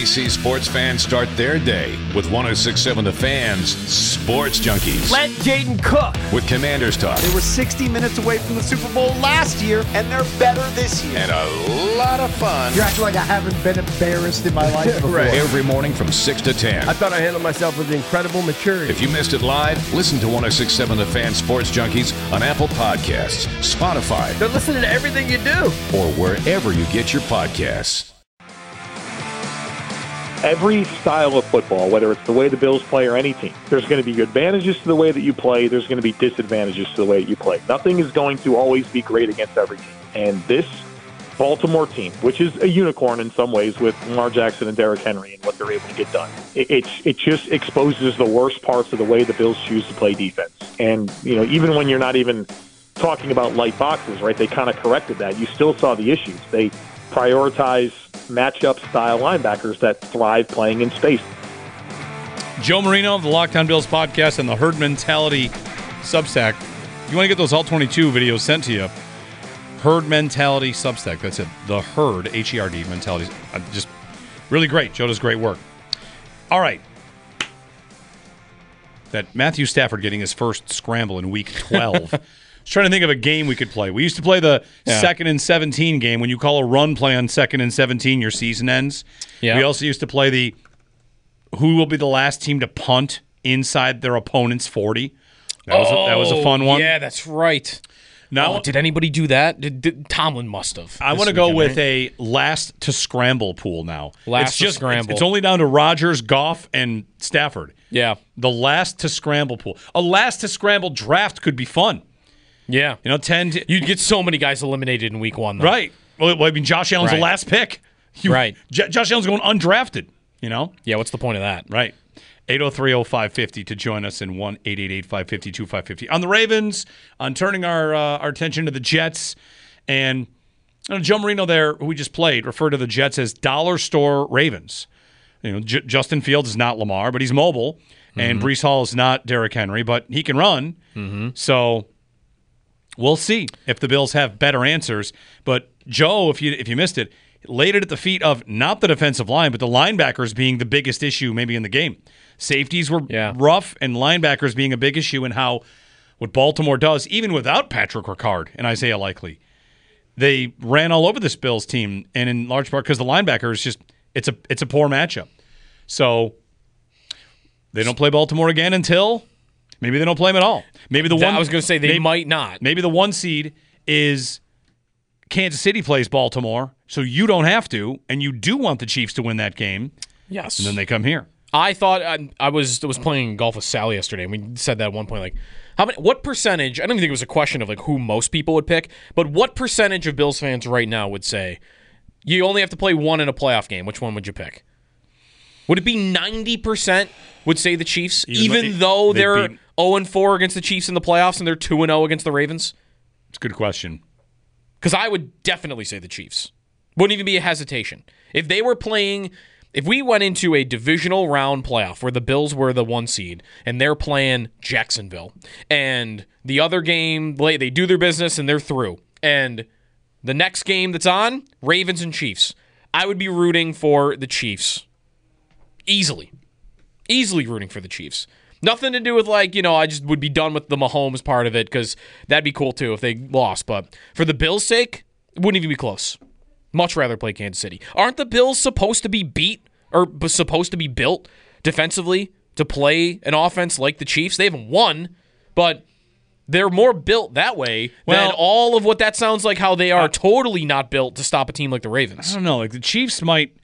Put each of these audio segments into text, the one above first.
BC sports fans start their day with 106.7 The Fan's Sports Junkies. Let Jaden cook. With Commanders Talk. They were 60 minutes away from the Super Bowl last year, and they're better this year. And a lot of fun. You act like I haven't been embarrassed in my life before. Right. Every morning from 6 to 10. I thought I handled myself with incredible maturity. If you missed it live, listen to 106.7 The Fan Sports Junkies on Apple Podcasts, Spotify, They're listening to everything you do. or wherever you get your podcasts. Every style of football, whether it's the way the Bills play or any team, there's going to be advantages to the way that you play. There's going to be disadvantages to the way that you play. Nothing is going to always be great against every team. And this Baltimore team, which is a unicorn in some ways with Lamar Jackson and Derrick Henry and what they're able to get done, it just exposes the worst parts of the way the Bills choose to play defense. And, you know, even when you're not even talking about light boxes, right, they kind of corrected that. You still saw the issues. They prioritize matchup-style linebackers that thrive playing in space. Joe Marino of the Lockdown Bills podcast and the Herd Mentality Substack. If you want to get those All-22 videos sent to you, Herd Mentality Substack. That's it. The Herd, H-E-R-D, Mentality. Just really great. Joe does great work. All right. That Matthew Stafford getting his first scramble in Week 12. I was trying to think of a game we could play. We used to play the 2nd and 17 game. When you call a run play on 2nd and 17, your season ends. Yeah. We also used to play the who will be the last team to punt inside their opponent's 40. That was a fun one. Yeah, that's right. Now, did anybody do that? Tomlin must have. I want to go with a last to scramble pool now. Last to scramble. It's only down to Rodgers, Goff, and Stafford. Yeah. The last to scramble pool. A last to scramble draft could be fun. Yeah. You know, 10 to, you'd get so many guys eliminated in week one, though. Right. Well, I mean, Josh Allen's the last pick. Right. Josh Allen's going undrafted, you know? Yeah, what's the point of that? Right. 803-0550 to join us in 1-888-552-550. On the Ravens, on turning our attention to the Jets, and Joe Marino there, who we just played, referred to the Jets as dollar store Ravens. You know, Justin Fields is not Lamar, but he's mobile, and Breece Hall is not Derrick Henry, but he can run. So we'll see if the Bills have better answers. But Joe, if you missed it, laid it at the feet of not the defensive line, but the linebackers being the biggest issue maybe in the game. Safeties were rough, and linebackers being a big issue in how what Baltimore does, even without Patrick Ricard and Isaiah Likely. They ran all over this Bills team, and in large part because the linebackers just it's a poor matchup. So they don't play Baltimore again until maybe they don't play them at all. Maybe the one I was going to say they might not. Maybe the 1 seed is Kansas City plays Baltimore, so you don't have to, and you do want the Chiefs to win that game. Yes. And then they come here. I thought I was playing golf with Sally yesterday, and we said that at one point, like, what percentage, I don't even think it was a question of like who most people would pick, but what percentage of Bills fans right now would say, you only have to play one in a playoff game, which one would you pick? Would it be 90% would say the Chiefs, even though they're 0-4 against the Chiefs in the playoffs and they're 2-0 against the Ravens? It's a good question. Because I would definitely say the Chiefs. Wouldn't even be a hesitation. If they were playing, if we went into a divisional round playoff where the Bills were the 1 seed and they're playing Jacksonville, and the other game, they do their business and they're through, and the next game that's on, Ravens and Chiefs, I would be rooting for the Chiefs. Easily rooting for the Chiefs. Nothing to do with I just would be done with the Mahomes part of it because that'd be cool too if they lost. But for the Bills' sake, it wouldn't even be close. Much rather play Kansas City. Aren't the Bills supposed to be beat or supposed to be built defensively to play an offense like the Chiefs? They haven't won, but they're more built that way than all of what that sounds like how they are totally not built to stop a team like the Ravens. I don't know. Like the Chiefs might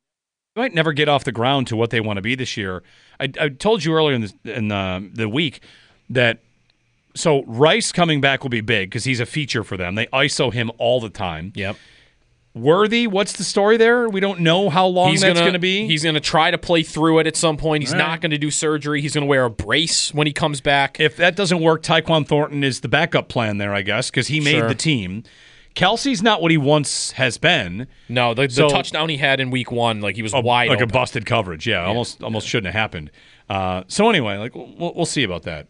never get off the ground to what they want to be this year. I told you earlier in the week that so Rice coming back will be big because he's a feature for them. They ISO him all the time. Yep. Worthy, what's the story there? We don't know how long that's going to be. He's going to try to play through it at some point. He's not going to do surgery. He's going to wear a brace when he comes back. If that doesn't work, Tyquan Thornton is the backup plan there, I guess, because he made the team. Kelsey's not what he once has been. No, the touchdown he had in week 1, he was wide open. Like a busted coverage, almost shouldn't have happened. So anyway, we'll see about that.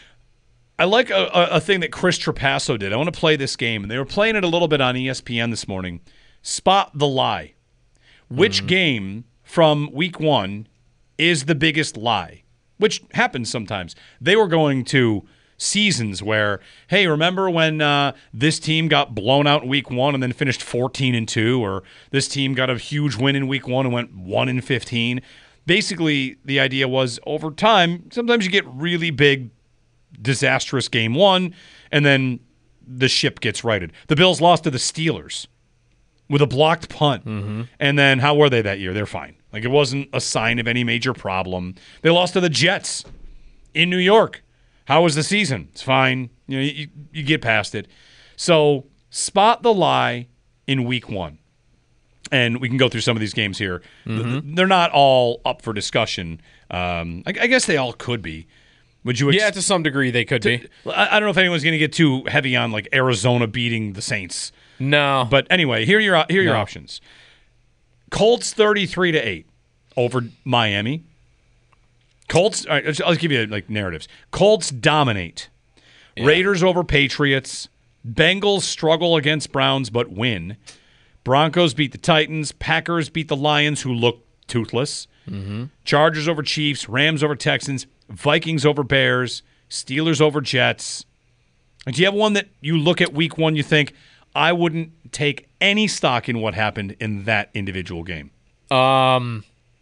I like a thing that Chris Trapasso did. I want to play this game, and they were playing it a little bit on ESPN this morning. Spot the lie. Which game from week one is the biggest lie, which happens sometimes. They were going to seasons where, hey, remember when this team got blown out in week one and then finished 14-2, or this team got a huge win in week one and went 1-15. Basically, the idea was over time, sometimes you get really big, disastrous game one, and then the ship gets righted. The Bills lost to the Steelers with a blocked punt. And then how were they that year? They're fine. Like, it wasn't a sign of any major problem. They lost to the Jets in New York. How was the season? It's fine. You know, you get past it. So spot the lie in week one. And we can go through some of these games here. They're not all up for discussion. I guess they all could be. Would you? Yeah, to some degree they could be. I don't know if anyone's going to get too heavy on like Arizona beating the Saints. No. But anyway, here are your options. Colts 33-8 over Miami. Colts. All right, I'll give you like narratives. Colts dominate. Yeah. Raiders over Patriots. Bengals struggle against Browns but win. Broncos beat the Titans. Packers beat the Lions, who look toothless. Chargers over Chiefs. Rams over Texans. Vikings over Bears. Steelers over Jets. Do you have one that you look at week one, you think, I wouldn't take any stock in what happened in that individual game? For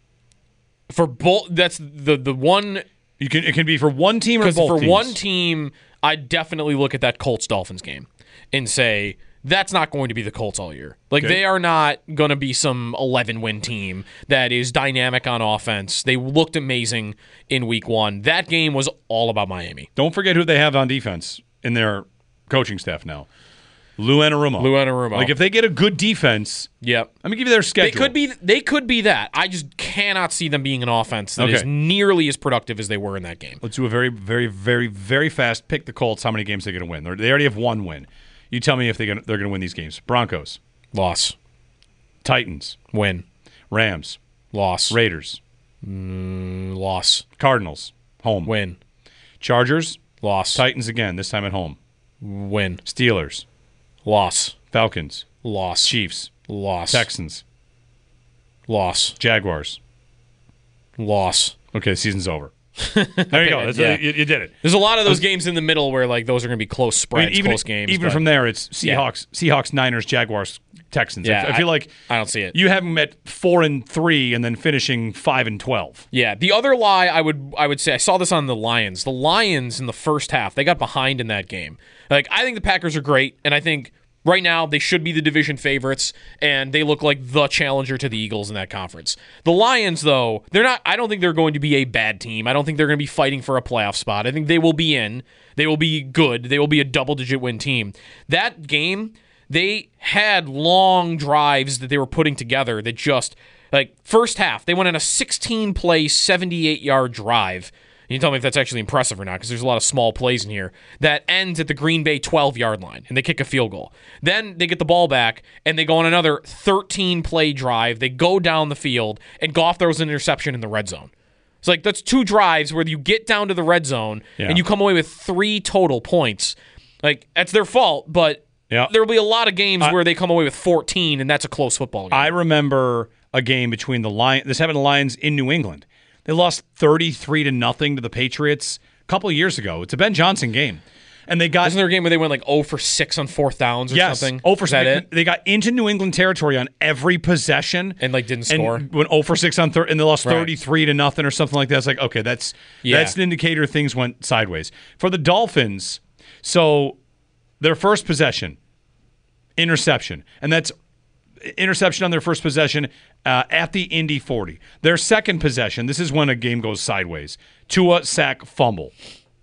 both, that's the one. It can be for one team or both for teams. one team, I definitely look at that Colts-Dolphins game and say, that's not going to be the Colts all year. Like, they are not going to be some 11-win team that is dynamic on offense. They looked amazing in week one. That game was all about Miami. Don't forget who they have on defense in their coaching staff now. Lou Anarumo. Like, if they get a good defense, yep. Let me give you their schedule. They could be that. I just cannot see them being an offense that is nearly as productive as they were in that game. Let's do a very, very, very, very fast pick the Colts, how many games they're going to win. They already have one win. You tell me if they're going to win these games. Broncos. Loss. Titans. Win. Rams. Loss. Raiders. Loss. Cardinals. Home. Win. Chargers. Loss. Titans again, this time at home. Win. Steelers. Loss. Falcons. Loss. Chiefs. Loss. Texans. Loss. Jaguars. Loss. Okay, season's over. There you go. You did it. There's a lot of those games in the middle where like those are going to be close spreads, close games. Even from there, it's Seahawks, Niners, Jaguars, Texans. Yeah, I feel like I don't see it. You have them at 4-3 and then finishing 5-12. Yeah. The other lie I would say, I saw this on the Lions. The Lions in the first half, they got behind in that game. Like, I think the Packers are great, and I think right now they should be the division favorites, and they look like the challenger to the Eagles in that conference. The Lions, though, they're not. I don't think they're going to be a bad team. I don't think they're going to be fighting for a playoff spot. I think they will be in. They will be good. They will be a double-digit win team. That game, they had long drives that they were putting together that just, like, first half, they went on a 16-play, 78-yard drive. You can tell me if that's actually impressive or not, because there's a lot of small plays in here, that ends at the Green Bay 12-yard line, and they kick a field goal. Then they get the ball back, and they go on another 13-play drive. They go down the field, and Goff throws an interception in the red zone. It's like, that's two drives where you get down to the red zone, and you come away with 3 total points. Like, that's their fault, but there will be a lot of games where they come away with 14, and that's a close football game. I remember a game between the Lions, this happened to the Lions in New England. They lost 33-0 to the Patriots a couple of years ago. It's a Ben Johnson game. And they got... Wasn't there a game where they went like 0 for 6 on fourth downs or something? Yes, 0 for 6. Is that it? They got into New England territory on every possession. And like didn't score. And went 0 for 6 on third, and they lost 33-0 or something like that. It's like, okay, that's an indicator things went sideways. For the Dolphins, so their first possession, interception. And that's interception on their first possession at the Indy 40. Their second possession, this is when a game goes sideways. Tua sack fumble.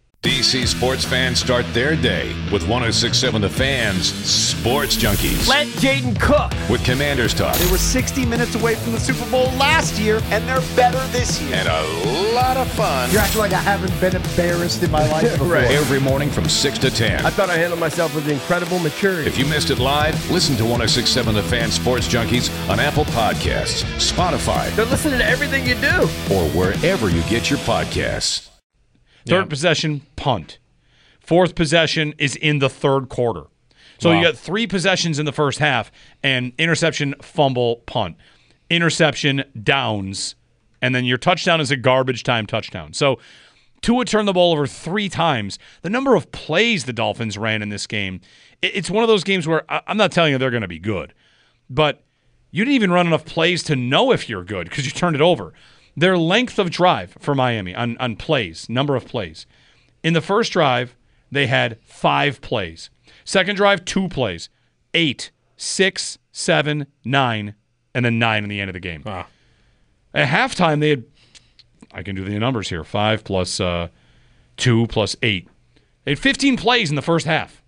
DC sports fans start their day with 106.7 The Fan's Sports Junkies. Let Jaden cook. With Commanders Talk. They were 60 minutes away from the Super Bowl last year, and they're better this year. And a lot of fun. You act like I haven't been embarrassed in my life before. Right. Every morning from 6 to 10. I thought I handled myself with incredible maturity. If you missed it live, listen to 106.7 The Fan Sports Junkies on Apple Podcasts, Spotify, They're listening to everything you do. or wherever you get your podcasts. Third possession, punt. Fourth possession is in the third quarter. So you got 3 possessions in the first half and interception, fumble, punt. interception, downs, and then your touchdown is a garbage time touchdown. So Tua turned the ball over 3 times. The number of plays the Dolphins ran in this game, it's one of those games where I'm not telling you they're going to be good, but you didn't even run enough plays to know if you're good because you turned it over. Their length of drive for Miami on plays, number of plays. In the first drive, they had 5 plays. Second drive, 2 plays. 8, 6, 7, 9, and then 9 in the end of the game. Wow. At halftime, they had, I can do the numbers here, 5 plus 2 plus 8. They had 15 plays in the first half.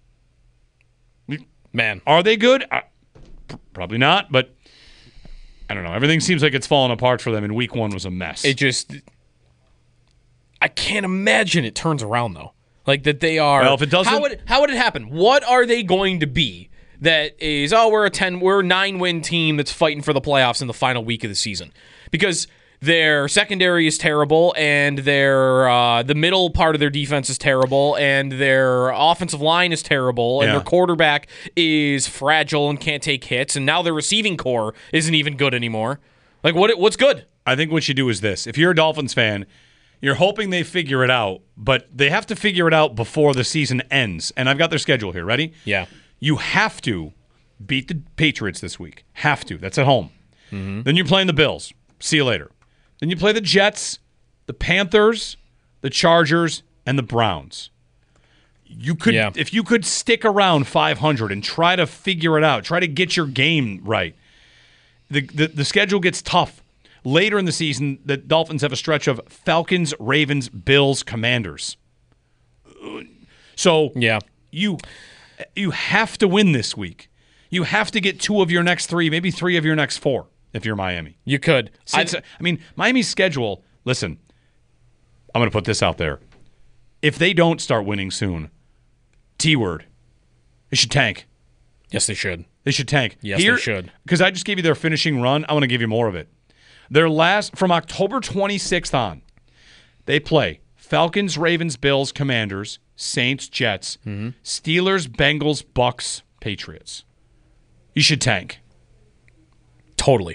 Man. Are they good? Probably not, but I don't know. Everything seems like it's fallen apart for them, and week 1 was a mess. I can't imagine it turns around, though. Like that they are. Well, if it doesn't, how would it happen? What are they going to be that is, we're a 9-win team that's fighting for the playoffs in the final week of the season? Because their secondary is terrible, and their the middle part of their defense is terrible, and their offensive line is terrible, and their quarterback is fragile and can't take hits, and now their receiving core isn't even good anymore. Like, what's good? I think what you do is this. If you're a Dolphins fan, you're hoping they figure it out, but they have to figure it out before the season ends. And I've got their schedule here. Ready? Yeah. You have to beat the Patriots this week. Have to. That's at home. Mm-hmm. Then you're playing the Bills. See you later. Then you play the Jets, the Panthers, the Chargers, and the Browns. You could, if you could stick around 500 and try to figure it out, try to get your game right. The schedule gets tough. Later in the season, the Dolphins have a stretch of Falcons, Ravens, Bills, Commanders. So you have to win this week. You have to get 2 of your next 3, maybe 3 of your next 4 if you're Miami. You could. Miami's schedule, listen, I'm going to put this out there. If they don't start winning soon, T-word, they should tank. Yes, they should. They should tank. Yes, they should. Because I just gave you their finishing run. I want to give you more of it. Their last, from October 26th on, they play Falcons, Ravens, Bills, Commanders, Saints, Jets, Steelers, Bengals, Bucks, Patriots. You should tank. Totally.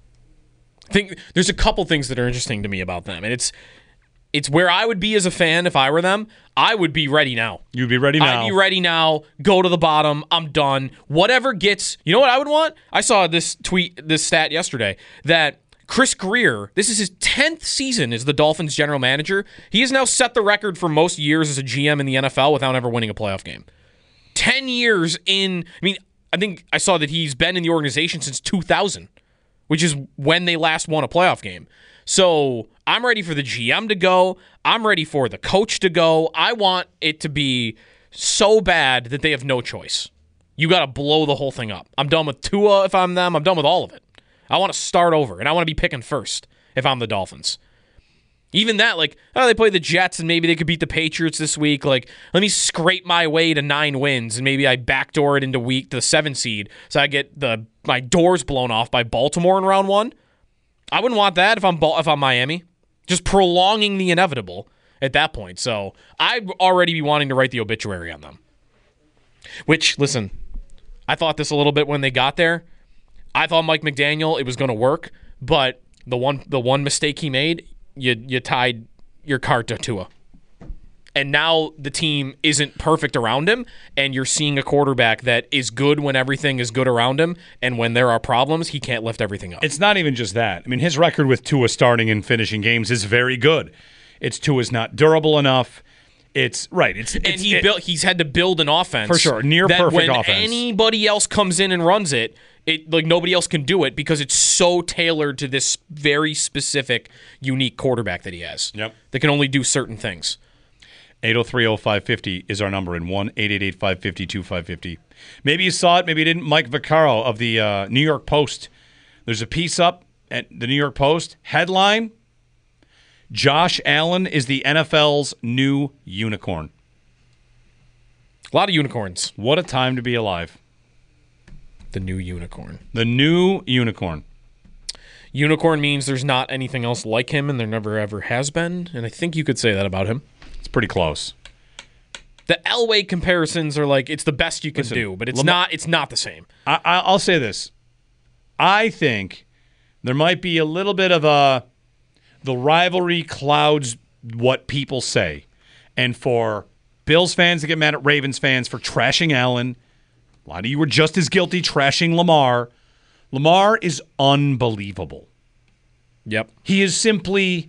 I think there's a couple things that are interesting to me about them, and it's where I would be as a fan if I were them. I would be ready now. You'd be ready now. I'd be ready now. Go to the bottom. I'm done. Whatever gets. You know what I would want? I saw this stat yesterday that Chris Greer, this is his 10th season as the Dolphins general manager. He has now set the record for most years as a GM in the NFL without ever winning a playoff game. 10 years in. I think I saw that he's been in the organization since 2000, which is when they last won a playoff game. So I'm ready for the GM to go. I'm ready for the coach to go. I want it to be so bad that they have no choice. You got to blow the whole thing up. I'm done with Tua if I'm them. I'm done with all of it. I want to start over, and I want to be picking first if I'm the Dolphins. Even that, they play the Jets, and maybe they could beat the Patriots this week. Let me scrape my way to 9 wins, and maybe I backdoor it into the 7 seed, so I get my doors blown off by Baltimore in round 1. I wouldn't want that if I'm Miami. Just prolonging the inevitable at that point. So I'd already be wanting to write the obituary on them. Which, listen, I thought this a little bit when they got there. I thought Mike McDaniel, it was going to work, but the one mistake he made, you tied your cart to Tua. And now the team isn't perfect around him, and you're seeing a quarterback that is good when everything is good around him, and when there are problems, he can't lift everything up. It's not even just that. His record with Tua starting and finishing games is very good. It's Tua's not durable enough. He's had to build an offense for sure, near perfect offense. When anybody else comes in and runs it, nobody else can do it because it's so tailored to this very specific, unique quarterback that he has. Yep, that can only do certain things. 803-0550 is our number, and 1-888-552-550. Maybe you saw it, maybe you didn't. Mike Vaccaro of the New York Post. There's a piece up at the New York Post. Headline: Josh Allen is the NFL's new unicorn. A lot of unicorns. What a time to be alive. The new unicorn. The new unicorn. Unicorn means there's not anything else like him, and there never ever has been, and I think you could say that about him. It's pretty close. The Elway comparisons are it's the best you can do, but it's not the same. I'll say this. I think There might be a little bit of the rivalry clouds what people say. And for Bills fans to get mad at Ravens fans for trashing Allen, a lot of you were just as guilty trashing Lamar. Lamar is unbelievable. Yep. He is simply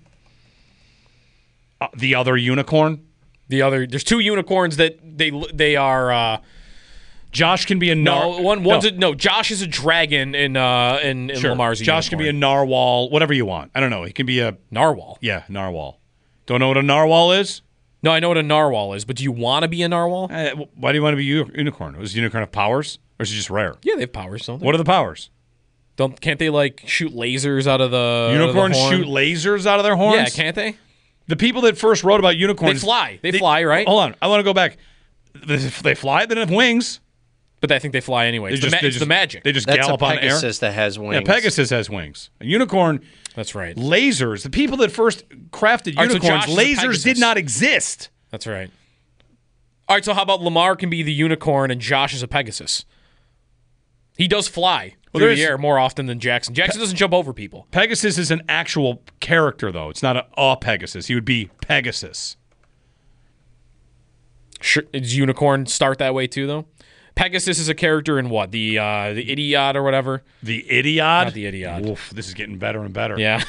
the other unicorn. There's two unicorns that they are. Josh can be a Josh is a dragon in sure. Lamar's a Josh unicorn. can be a narwhal, whatever you want. I don't know. He can be a narwhal. Yeah, narwhal. Don't know what a narwhal is? No, I know what a narwhal is, but do you want to be a narwhal? Why do you want to be a unicorn? Is a unicorn have powers, or is it just rare? Yeah, they have powers, don't they? What are the powers? Can't they like shoot lasers out of the unicorns horn? shoot lasers out of their horns? Yeah, can't they? The people that first wrote about unicorns, They fly. They fly, right? Hold on, I want to go back. They fly. They don't have wings. But I think they fly anyway. It's the magic. They just That's gallop a on air. Pegasus that has wings. Yeah, Pegasus has wings. A unicorn. That's right. Lasers. The people that first crafted All right, so unicorns, Josh is a lasers Pegasus. did not exist. That's right. All right, so how about Lamar can be the unicorn and Josh is a Pegasus? He does fly through the air more often than Jackson. Jackson doesn't jump over people. Pegasus is an actual character, though. It's not a Pegasus. He would be Pegasus. Sure, does unicorn start that way too, though? Pegasus is a character in what? The Idiot or whatever? The Idiot? Not the Idiot. Oof, this is getting better and better. Yeah.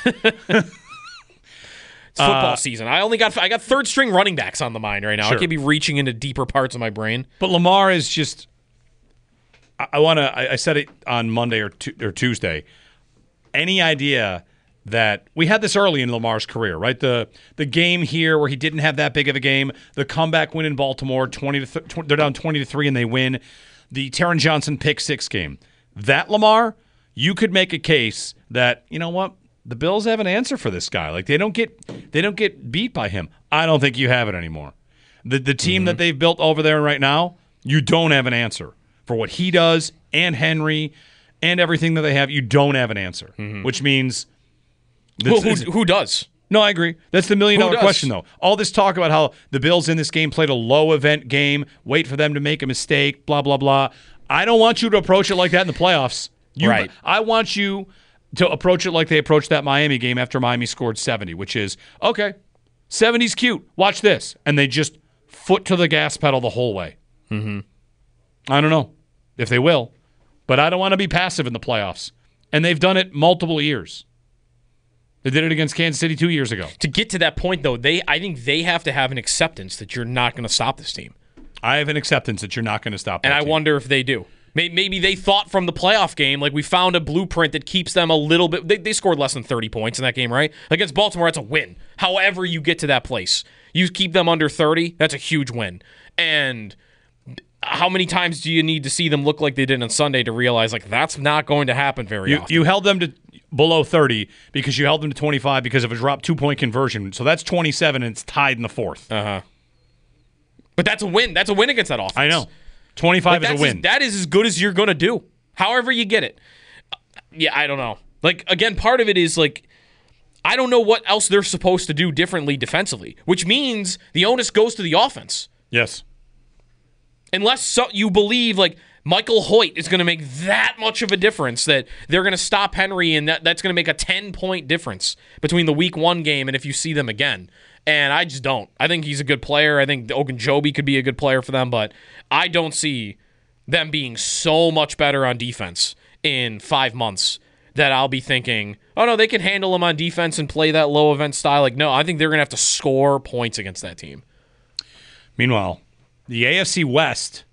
It's football season. I got third string running backs on the mind right now. Sure. I can't be reaching into deeper parts of my brain. But Lamar is just. I said it on Monday or Tuesday. Any idea that we had this early in Lamar's career, right? The game here where he didn't have that big of a game, the comeback win in Baltimore, they're down 20-3 and they win. The Taron Johnson pick six game. That Lamar, you could make a case that, you know what? The Bills have an answer for this guy. Like they don't get beat by him. I don't think you have it anymore. The team that they've built over there right now, you don't have an answer for what he does and Henry and everything that they have. You don't have an answer, which means Who does? No, I agree. That's the $1 million question, though. All this talk about how the Bills in this game played a low-event game, wait for them to make a mistake, blah, blah, blah. I don't want you to approach it like that in the playoffs. Right. I want you to approach it like they approached that Miami game after Miami scored 70, which is, okay, 70's cute. Watch this. And they just foot to the gas pedal the whole way. Mm-hmm. I don't know if they will, but I don't want to be passive in the playoffs. And they've done it multiple years. They did it against Kansas City 2 years ago. To get to that point, though, I think they have to have an acceptance that you're not going to stop this team. I have an acceptance that you're not going to stop that And I team. wonder if they do. Maybe they thought from the playoff game, like we found a blueprint that keeps them a little bit. They scored less than 30 points in that game, right? Against Baltimore, that's a win. However you get to that place. You keep them under 30, that's a huge win. And how many times do you need to see them look like they did on Sunday to realize like that's not going to happen very often? You held them to below 30 because you held them to 25 because of a drop 2-point conversion. So that's 27 and it's tied in the fourth. Uh-huh. But that's a win. That's a win against that offense. I know. 25 is a win. That is as good as you're going to do. However you get it. Yeah, I don't know. Like, again, part of it is like, I don't know what else they're supposed to do differently defensively, which means the onus goes to the offense. Yes. Unless you believe, like, Michael Hoyt is going to make that much of a difference that they're going to stop Henry and that's going to make a 10-point difference between the week 1 game and if you see them again. And I just don't. I think he's a good player. I think Ogunjobi could be a good player for them, but I don't see them being so much better on defense in 5 months that I'll be thinking, oh, no, they can handle them on defense and play that low-event style. Like, no, I think they're going to have to score points against that team. Meanwhile, the AFC West,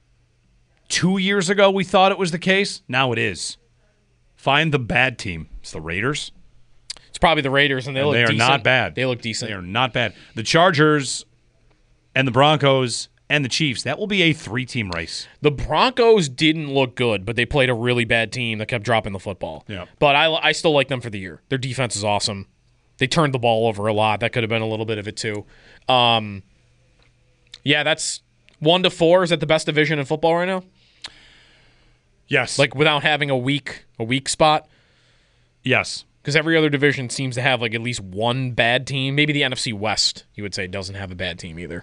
2 years ago we thought it was the case. Now it is. Find the bad team. It's the Raiders. It's probably the Raiders, and they look decent. They are not bad. They look decent. They are not bad. The Chargers and the Broncos and the Chiefs, that will be a 3-team race. The Broncos didn't look good, but they played a really bad team that kept dropping the football. Yeah. But I still like them for the year. Their defense is awesome. They turned the ball over a lot. That could have been a little bit of it too. Yeah, that's 1-4. Is that the best division in football right now? Yes. Like without having a weak spot? Yes. Because every other division seems to have like at least one bad team. Maybe the NFC West, you would say, doesn't have a bad team either.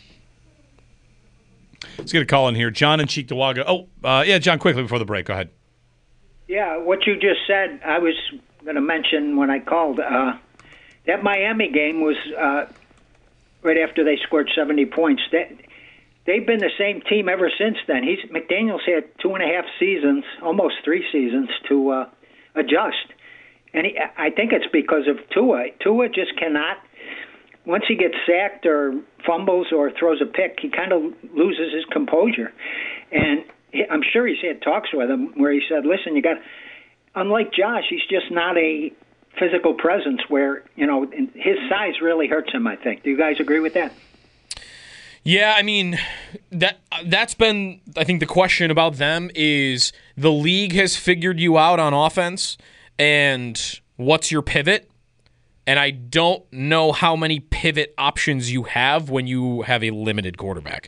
Let's get a call in here. John in Cheektowaga. Yeah, John, quickly before the break. Go ahead. Yeah, what you just said, I was going to mention when I called. That Miami game was right after they scored 70 points. They've been the same team ever since then. McDaniel's had 2.5 seasons, almost 3 seasons, to adjust. And I think it's because of Tua. Tua just cannot. Once he gets sacked or fumbles or throws a pick, he kind of loses his composure. And I'm sure he's had talks with him where he said, listen, unlike Josh, he's just not a physical presence where, his size really hurts him, I think. Do you guys agree with that? Yeah, I mean, that's been, I think the question about them is the league has figured you out on offense, and what's your pivot? And I don't know how many pivot options you have when you have a limited quarterback.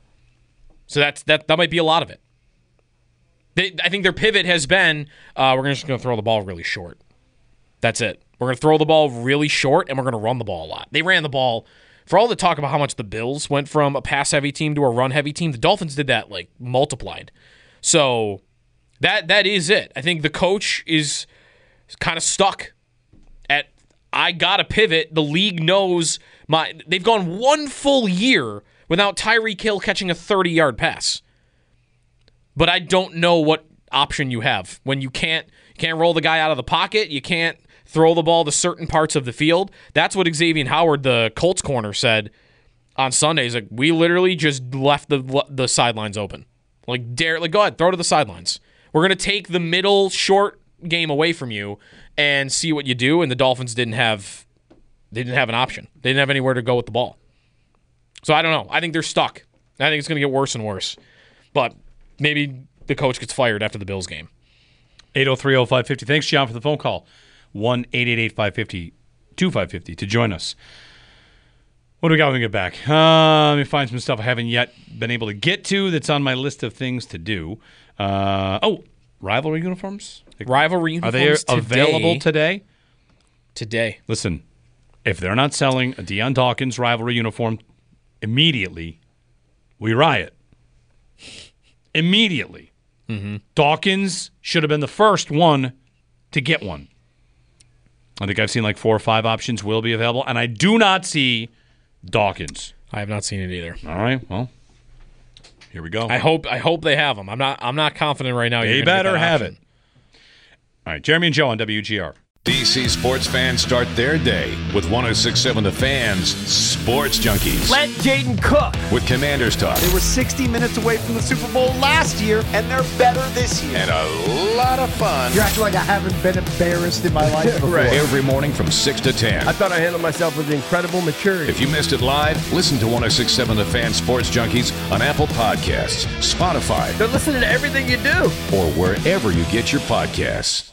So that might be a lot of it. I think their pivot has been, we're just going to throw the ball really short. That's it. We're going to throw the ball really short, and we're going to run the ball a lot. They ran the ball. For all the talk about how much the Bills went from a pass-heavy team to a run-heavy team, the Dolphins did that, multiplied. So that is it. I think the coach is kind of stuck at, I got to pivot. The league knows they've gone 1 full year without Tyreek Hill catching a 30-yard pass. But I don't know what option you have when you can't roll the guy out of the pocket. You can't throw the ball to certain parts of the field. That's what Xavier Howard, the Colts corner, said on Sunday. He's like, we literally just left the sidelines open. Go ahead, throw to the sidelines. We're going to take the middle short game away from you and see what you do. And the Dolphins didn't have an option. They didn't have anywhere to go with the ball. So I don't know. I think they're stuck. I think it's going to get worse and worse. But maybe the coach gets fired after the Bills game. 803-0550. Thanks, John, for the phone call. 1-888-550-2550 to join us. What do we got when we get back? Let me find some stuff I haven't yet been able to get to that's on my list of things to do. Rivalry uniforms? Rivalry uniforms Are they available today? Today. Listen, if they're not selling a Deion Dawkins rivalry uniform immediately, we riot. Immediately. Mm-hmm. Dawkins should have been the first one to get one. I think I've seen 4 or 5 options will be available, and I do not see Dawkins. I have not seen it either. All right, well, here we go. I hope they have them. I'm not confident right now. They better have it. All right, Jeremy and Joe on WGR. DC sports fans start their day with 106.7 The Fans Sports Junkies. Let Jaden cook. With Commanders Talk. They were 60 minutes away from the Super Bowl last year, and they're better this year. And a lot of fun. You're acting like I haven't been embarrassed in my life before. Right. Every morning from 6 to 10. I thought I handled myself with incredible maturity. If you missed it live, listen to 106.7 The Fans Sports Junkies on Apple Podcasts, Spotify, They're listening to everything you do. or wherever you get your podcasts.